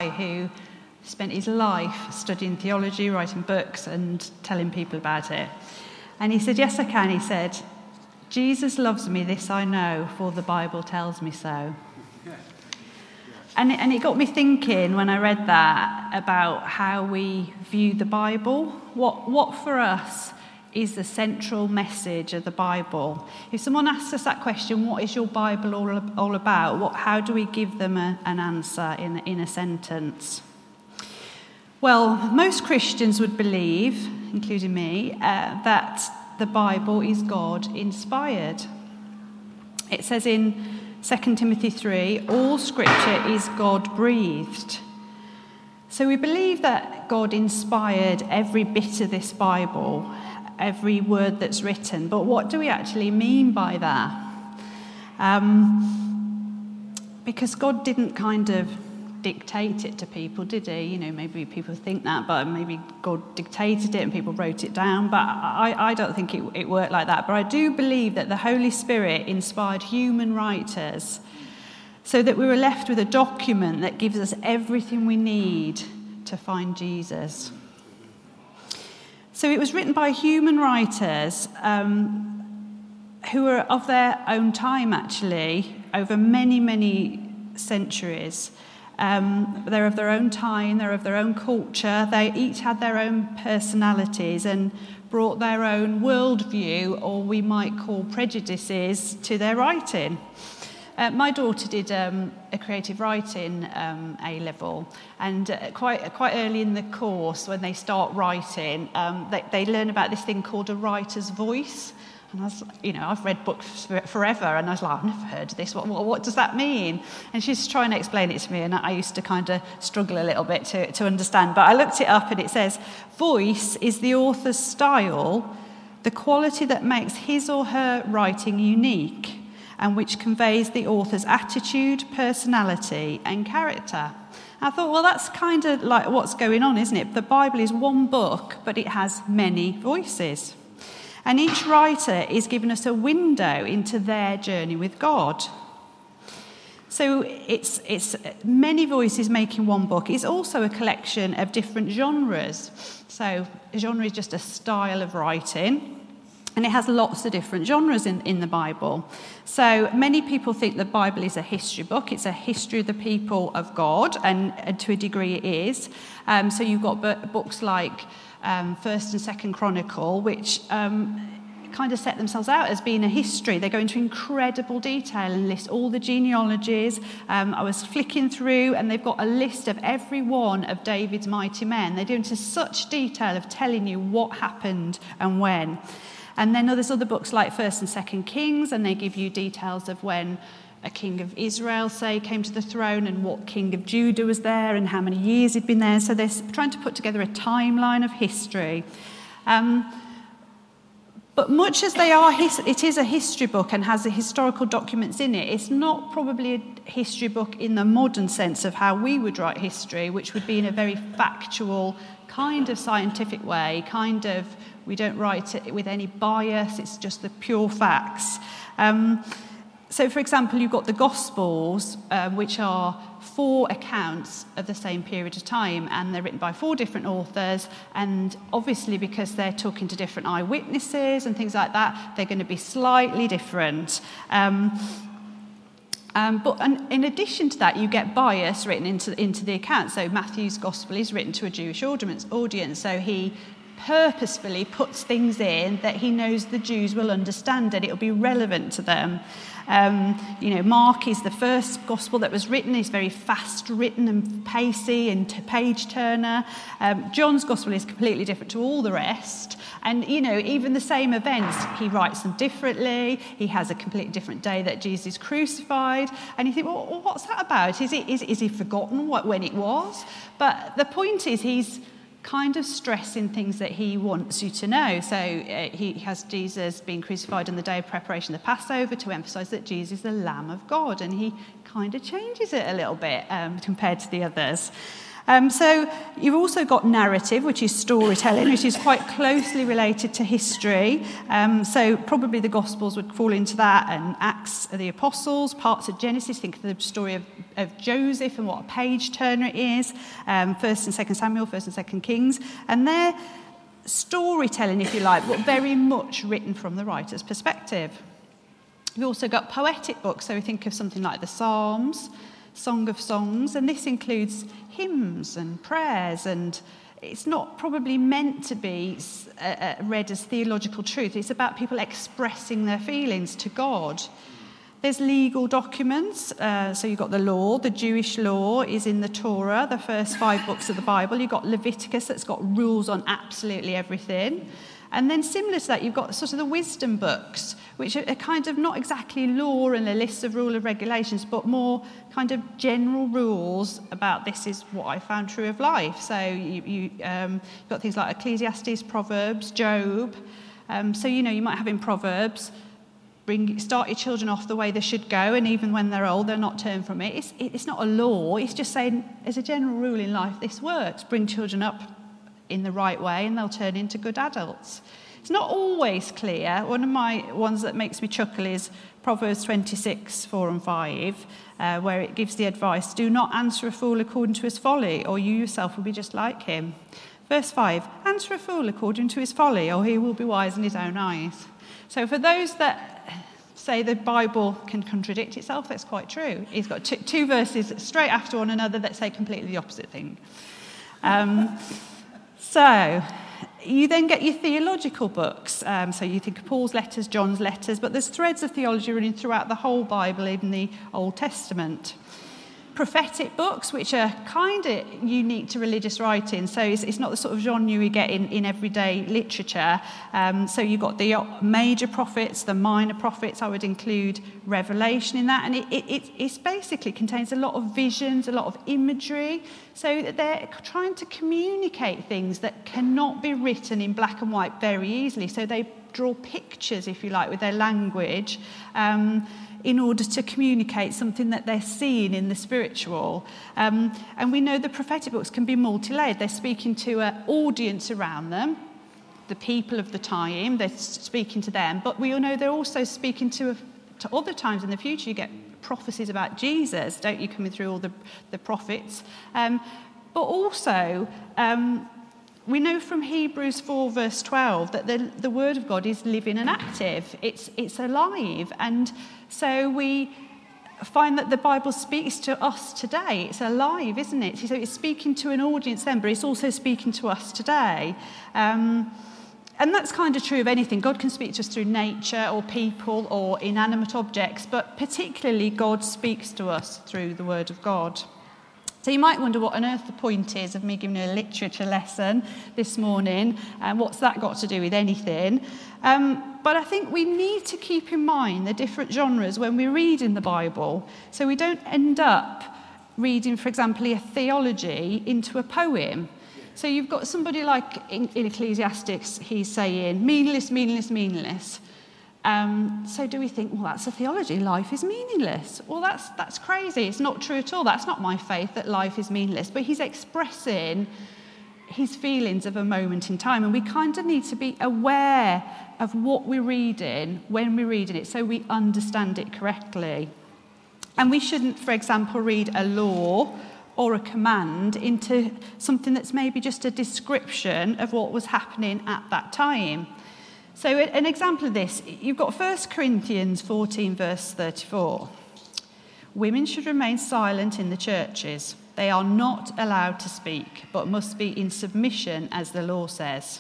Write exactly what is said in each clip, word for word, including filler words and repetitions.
guy who spent his life studying theology, writing books and telling people about it. And he said, yes, I can. He said, Jesus loves me, this I know, for the Bible tells me so. And it, and it got me thinking when I read that about how we view the Bible. What, what for us is the central message of the Bible? If someone asks us that question, what is your Bible all, all about? What, how do we give them a, an answer in, in a sentence? Well, most Christians would believe, including me, uh, that the Bible is God-inspired. It says in Second Timothy three, all scripture is God-breathed. So we believe that God inspired every bit of this Bible, every word that's written. But what do we actually mean by that? Um, because God didn't kind of dictate it to people, did he? You know, maybe people think that, but maybe God dictated it and people wrote it down. But I, I don't think it, it worked like that. But I do believe that the Holy Spirit inspired human writers so that we were left with a document that gives us everything we need to find Jesus. So it was written by human writers um, who were of their own time, actually, over many, many centuries. Um, they're of their own time, they're of their own culture. They each had their own personalities and brought their own worldview, or we might call prejudices, to their writing. Uh, my daughter did um, a creative writing um, A-level, and uh, quite quite early in the course, when they start writing, um, they, they learn about this thing called a writer's voice. And I was, you know, I've read books for, forever, and I was like, I've never heard of this. What, what, what does that mean? And she's trying to explain it to me, and I used to kind of struggle a little bit to, to understand. But I looked it up, and it says, voice is the author's style, the quality that makes his or her writing unique, and which conveys the author's attitude, personality, and character. I thought, well, that's kind of like what's going on, isn't it? The Bible is one book, but it has many voices. And each writer is giving us a window into their journey with God. So it's, it's many voices making one book. It's also a collection of different genres. So a genre is just a style of writing, and it has lots of different genres in, in the Bible. So many people think the Bible is a history book. It's a history of the people of God, and, and to a degree it is. Um, so you've got b- books like Um, First and Second Chronicle, which um, kind of set themselves out as being a history. They go into incredible detail and list all the genealogies. Um, I was flicking through, and they've got a list of every one of David's mighty men. They go into such detail of telling you what happened and when. And then there's other books like First and Second Kings, and they give you details of when a king of Israel, say, came to the throne, and what king of Judah was there and how many years he'd been there. So they're trying to put together a timeline of history. Um, but much as they are, his, it is a history book and has the historical documents in it, it's not probably a history book in the modern sense of how we would write history, which would be in a very factual, kind of scientific way, kind of, we don't write it with any bias, it's just the pure facts. Um, So, for example, you've got the Gospels, uh, which are four accounts of the same period of time, and they're written by four different authors, and obviously because they're talking to different eyewitnesses and things like that, they're going to be slightly different. Um, um, but and in addition to that, you get bias written into, into the account. So Matthew's Gospel is written to a Jewish audience, so he purposefully puts things in that he knows the Jews will understand and it'll be relevant to them. Um, you know, Mark is the first gospel that was written. He's very fast written and pacey and page turner. Um, John's gospel is completely different to all the rest. And, you know, even the same events, he writes them differently. He has a completely different day that Jesus is crucified. And you think, well, what's that about? Is, it, is, is he forgotten what, when it was? But the point is, he's kind of stressing things that he wants you to know. So uh, he has Jesus being crucified on the day of preparation of the Passover to emphasize that Jesus is the Lamb of God, and he kind of changes it a little bit um, compared to the others. Um, so you've also got narrative, which is storytelling, which is quite closely related to history. Um, so probably the Gospels would fall into that, and Acts of the Apostles, parts of Genesis. Think of the story of, of Joseph and what a page turner it is. Um, First and Second Samuel, First and Second Kings, and they're storytelling, if you like, but very much written from the writer's perspective. You've also got poetic books, so we think of something like the Psalms, Song of Songs, and this includes hymns and prayers, and it's not probably meant to be uh, read as theological truth. It's about people expressing their feelings to God. There's legal documents, uh, so you've got the law. The Jewish law is in the Torah, the first five books of the Bible. You've got Leviticus that's got rules on absolutely everything. And then similar to that, you've got sort of the wisdom books, which are kind of not exactly law and a list of rule of regulations, but more kind of general rules about this is what I found true of life. So you, you, um, you've got things like Ecclesiastes, Proverbs, Job. Um, so, you know, you might have in Proverbs, bring, start your children off the way they should go, and even when they're old, they're not turned from it. It's, it's not a law. It's just saying, as a general rule in life, this works. Bring children up in the right way and they'll turn into good adults. It's not always clear. One of my ones that makes me chuckle is Proverbs twenty-six, four and five, uh, where it gives the advice, do not answer a fool according to his folly, or you yourself will be just like him. Verse five, answer a fool according to his folly, or he will be wise in his own eyes. So for those that say the Bible can contradict itself, that's quite true. He's got two, two verses straight after one another that say completely the opposite thing. Um, So you then get your theological books. Um, so you think of Paul's letters, John's letters, but there's threads of theology running throughout the whole Bible, even the Old Testament. Prophetic books, which are kind of unique to religious writing. So it's, it's not the sort of genre we get in, in everyday literature. Um, so you've got the major prophets, the minor prophets. I would include Revelation in that. And it, it, it it's basically contains a lot of visions, a lot of imagery. So they're trying to communicate things that cannot be written in black and white very easily. So they draw pictures, if you like, with their language. Um, in order to communicate something that they're seeing in the spiritual. Um, and we know the prophetic books can be multi-layered. They're speaking to an audience around them, the people of the time, they're speaking to them, but we all know they're also speaking to, a, to other times in the future. You get prophecies about Jesus, don't you, coming through all the, the prophets. Um, but also, um, we know from Hebrews four, verse twelve, that the, the Word of God is living and active. It's, it's alive. And so we find that the Bible speaks to us today. It's alive, isn't it? So it's speaking to an audience then, but it's also speaking to us today. Um, and that's kind of true of anything. God can speak to us through nature or people or inanimate objects, but particularly God speaks to us through the Word of God. So you might wonder what on earth the point is of me giving you a literature lesson this morning, and what's that got to do with anything? Um, but I think we need to keep in mind the different genres when we read in the Bible, so we don't end up reading, for example, a theology into a poem. So you've got somebody like in, in Ecclesiastes, he's saying, meaningless, meaningless, meaningless. Um, so do we think, well, that's a theology, life is meaningless? Well, that's that's crazy. It's not true at all. That's not my faith, that life is meaningless. But he's expressing his feelings of a moment in time. And we kind of need to be aware of what we're reading when we're reading it so we understand it correctly. And we shouldn't, for example, read a law or a command into something that's maybe just a description of what was happening at that time. So an example of this, you've got First Corinthians fourteen, verse thirty-four. Women should remain silent in the churches. They are not allowed to speak, but must be in submission, as the law says.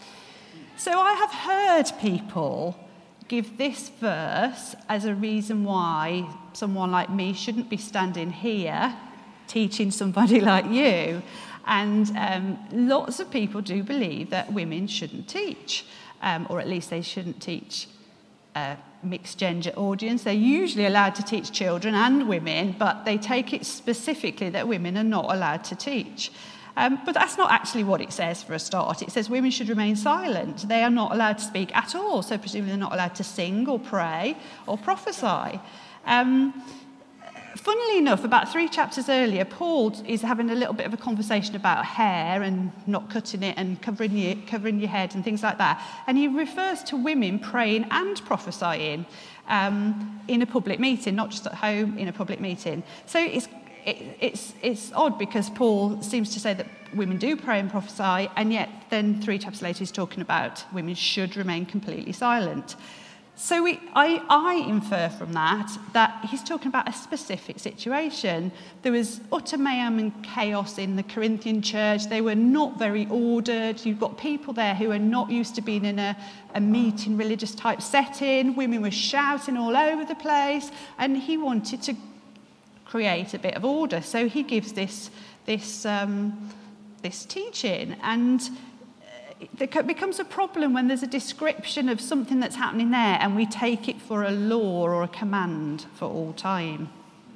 So I have heard people give this verse as a reason why someone like me shouldn't be standing here teaching somebody like you. And um, lots of people do believe that women shouldn't teach. Um, or at least they shouldn't teach a mixed gender audience. They're usually allowed to teach children and women, but they take it specifically that women are not allowed to teach. Um, but that's not actually what it says for a start. It says women should remain silent. They are not allowed to speak at all, so presumably they're not allowed to sing or pray or prophesy. Um, funnily enough, about three chapters earlier, Paul is having a little bit of a conversation about hair and not cutting it and covering your, covering your head and things like that. And he refers to women praying and prophesying um, in a public meeting, not just at home, in a public meeting. So it's, it, it's, it's odd because Paul seems to say that women do pray and prophesy, and yet then three chapters later he's talking about women should remain completely silent. So we, I, I infer from that that he's talking about a specific situation. There was utter mayhem and chaos in the Corinthian church. They were not very ordered. You've got people there who are not used to being in a, a meeting, religious type setting. Women were shouting all over the place, and he wanted to create a bit of order. So he gives this, this, um, this teaching, and it becomes a problem when there's a description of something that's happening there and we take it for a law or a command for all time.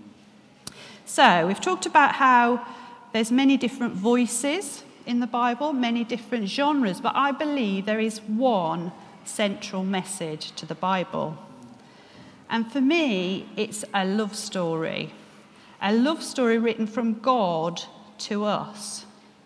So we've talked about how there's many different voices in the Bible, many different genres, but I believe there is one central message to the Bible. And for me, it's a love story. A love story written from God to us.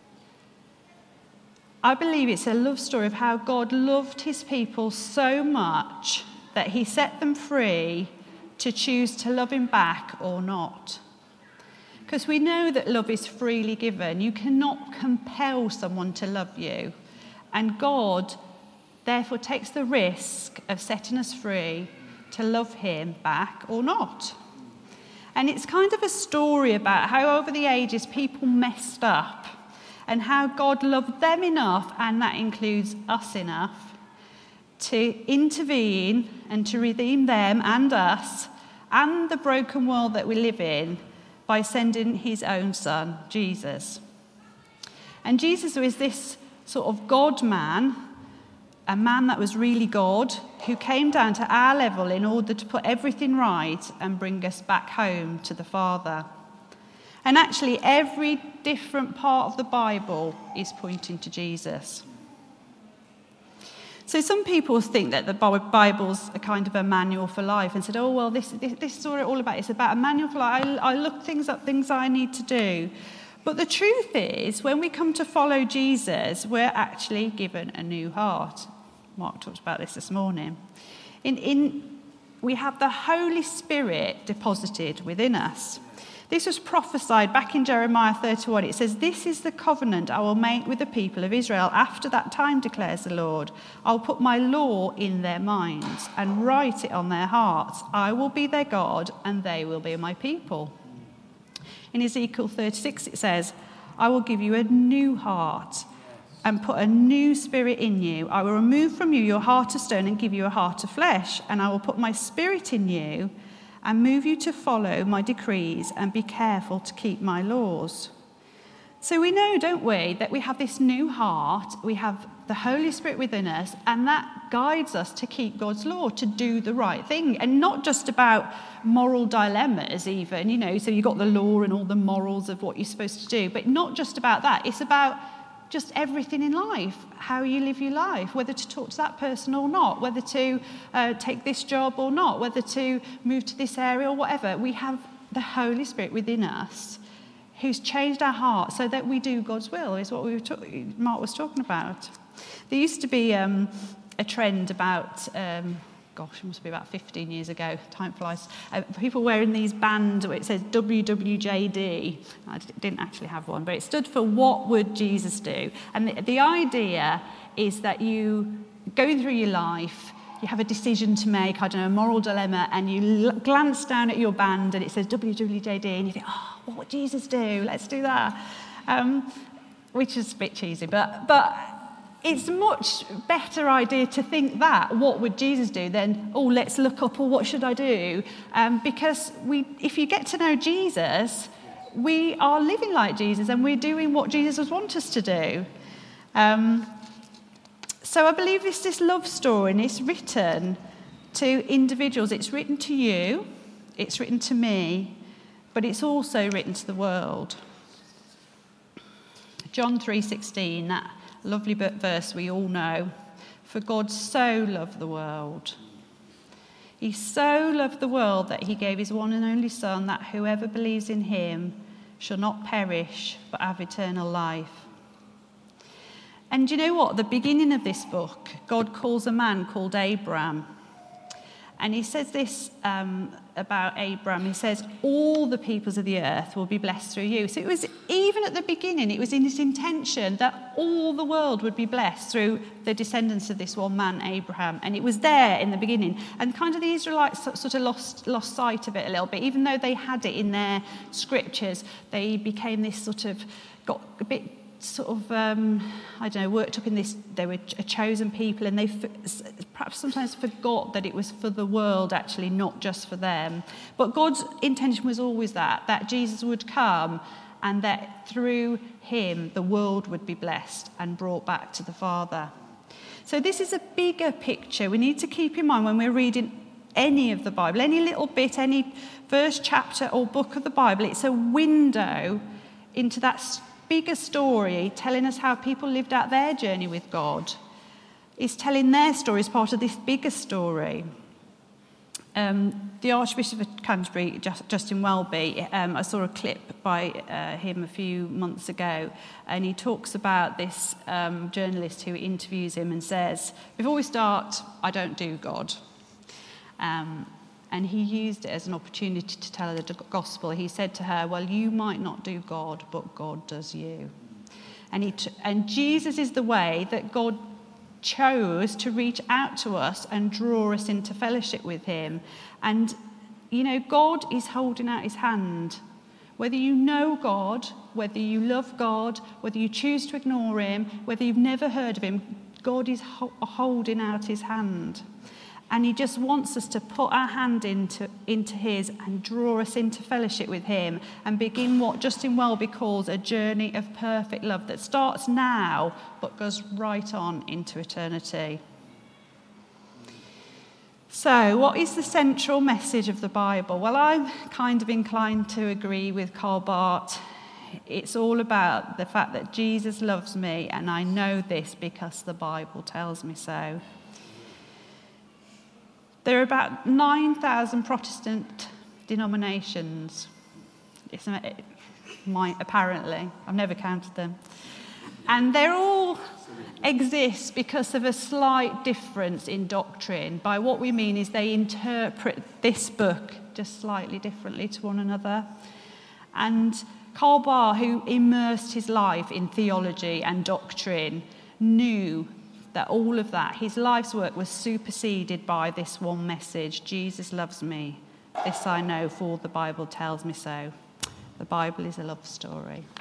I believe it's a love story of how God loved his people so much that he set them free to choose to love him back or not. Because we know that love is freely given. You cannot compel someone to love you. And God, therefore, takes the risk of setting us free to love him back or not. And it's kind of a story about how over the ages people messed up, and how God loved them enough, and that includes us enough, to intervene and to redeem them and us and the broken world that we live in by sending his own son, Jesus. And Jesus was this sort of God-man, a man that was really God, who came down to our level in order to put everything right and bring us back home to the Father. And actually, every different part of the Bible is pointing to Jesus. So some people think that the Bible's a kind of a manual for life and said, oh, well, this, this, this is what it's all about. It's about a manual for life. I, I look things up, things I need to do. But the truth is, when we come to follow Jesus, we're actually given a new heart. Mark talked about this this morning. In, in, we have the Holy Spirit deposited within us. This was prophesied back in Jeremiah thirty-one. It says, this is the covenant I will make with the people of Israel after that time, declares the Lord. I'll put my law in their minds and write it on their hearts. I will be their God and they will be my people. In Ezekiel thirty-six, it says, I will give you a new heart and put a new spirit in you. I will remove from you your heart of stone and give you a heart of flesh. And I will put my spirit in you and move you to follow my decrees and be careful to keep my laws. So we know, don't we, that we have this new heart, we have the Holy Spirit within us, and that guides us to keep God's law, to do the right thing. And not just about moral dilemmas even, you know, so you've got the law and all the morals of what you're supposed to do, but not just about that. It's about just everything in life, how you live your life, whether to talk to that person or not, whether to uh, take this job or not, whether to move to this area or whatever. We have the Holy Spirit within us who's changed our hearts so that we do God's will, is what we were talk- Mark was talking about. There used to be um, a trend about, um, gosh, it must be about fifteen years ago, time flies, uh, people wearing these bands where it says W W J D. I didn't actually have one, but it stood for What Would Jesus Do? And the, the idea is that you go through your life, you have a decision to make, I don't know, a moral dilemma, and you l- glance down at your band and it says W W J D, and you think, oh, what would Jesus do? Let's do that. Um, which is a bit cheesy, but but it's a much better idea to think that, what would Jesus do, than, oh, let's look up, or what should I do? Um, because we, if you get to know Jesus, we are living like Jesus and we're doing what Jesus would want us to do. Um, so I believe it's this love story, and it's written to individuals. It's written to you, it's written to me, but it's also written to the world. John three sixteen, that lovely verse we all know. For God so loved the world. He so loved the world that he gave his one and only Son, that whoever believes in him shall not perish but have eternal life. And you know what? At the beginning of this book, God calls a man called Abraham. And he says this um, about Abraham. He says, all the peoples of the earth will be blessed through you. So it was, even at the beginning, it was in his intention that all the world would be blessed through the descendants of this one man, Abraham. And it was there in the beginning. And kind of the Israelites sort of lost, lost sight of it a little bit. Even though they had it in their scriptures, they became this sort of, got a bit sort of, um, I don't know, worked up in this, they were a chosen people, and they f- perhaps sometimes forgot that it was for the world actually, not just for them. But God's intention was always that, that Jesus would come and that through him the world would be blessed and brought back to the Father. So this is a bigger picture we need to keep in mind when we're reading any of the Bible, any little bit, any first chapter or book of the Bible. It's a window into that bigger story, telling us how people lived out their journey with God. It's telling their story as part of this bigger story. Um, the Archbishop of Canterbury, Justin Welby, um, I saw a clip by uh, him a few months ago, and he talks about this um, journalist who interviews him and says, before we start, I don't do God. Um, And he used it as an opportunity to tell her the gospel. He said to her, well, you might not do God, but God does you. And, he t- and Jesus is the way that God chose to reach out to us and draw us into fellowship with him. And, you know, God is holding out his hand. Whether you know God, whether you love God, whether you choose to ignore him, whether you've never heard of him, God is ho- holding out his hand. And he just wants us to put our hand into, into his and draw us into fellowship with him and begin what Justin Welby calls a journey of perfect love that starts now but goes right on into eternity. So, what is the central message of the Bible? Well, I'm kind of inclined to agree with Karl Barth. It's all about the fact that Jesus loves me, and I know this because the Bible tells me so. There are about nine thousand Protestant denominations. It's my, apparently. I've never counted them. And they all exist because of a slight difference in doctrine. By what we mean is they interpret this book just slightly differently to one another. And Karl Barth, who immersed his life in theology and doctrine, knew that all of that, his life's work was superseded by this one message: Jesus loves me. This I know, for the Bible tells me so. The Bible is a love story.